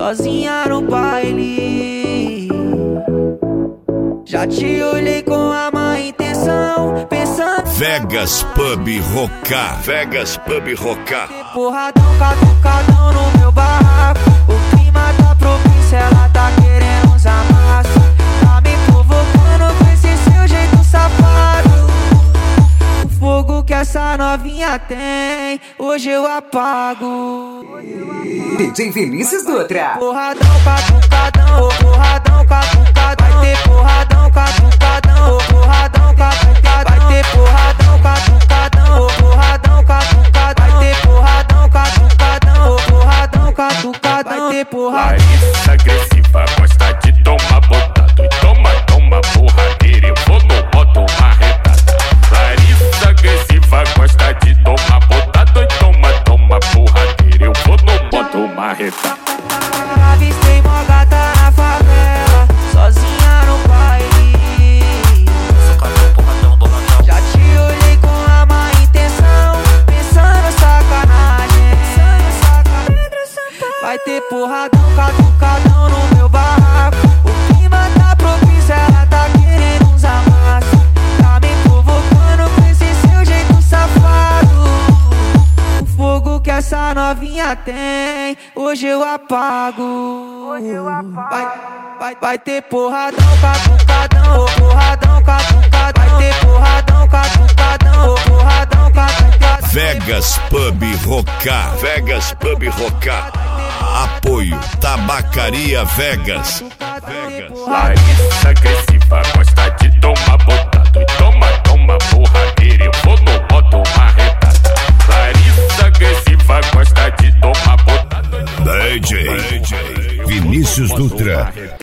sozinha no baile. Já te olhei com a má intenção, pensando Vegas Pub Rocar, Vegas Pub Rocar. Porradão, catucadão no meu barraco. O clima tá propício, ela tá querendo uns amassos. Tá me provocando com esse seu jeito safado. O fogo que essa novinha tem, hoje eu apago. DJ Vinícius Dutra. Porradão, catucadão, oh, porradão, catucadão. Vai ter porradão, catucadão, oh, porradão, catucadão. Vai ter porradão, catucadão, oh, porradão, catucadão. Vai ter porradão, catucadão, oh, porradão, catucadão. Vai ter porradão. Larissa agressiva, gosta de tomar botado. E toma, toma porradeira, eu vou no modo marretada. Larissa agressiva, gosta de tomar botado. E toma, toma porradeira, eu vou no modo marretada. Avistei mó gata na favela, sozinha no baile. Já te olhei com a má intenção, pensando sacanagem. Vai ter porradão, catucadão no meu barraco. O clima tá propício, ela tá querendo uns amassos. Tá me provocando com esse seu jeito safado. O fogo que essa novinha tem, hoje eu apago. Vai ter porradão, catucadão, oh, porradão, catucadão. Vai ter porradão, catucadão, oh, porradão, catucadão. Vegas Pub Rocar, Vegas Pub Rocar. Apoio Tabacaria Vegas. Larissa agressiva, gosta de tomar botado. E toma, toma porradeira, eu vou no modo marretada. Larissa agressiva, gosta de tomar botado. DJ Vinícius Dutra.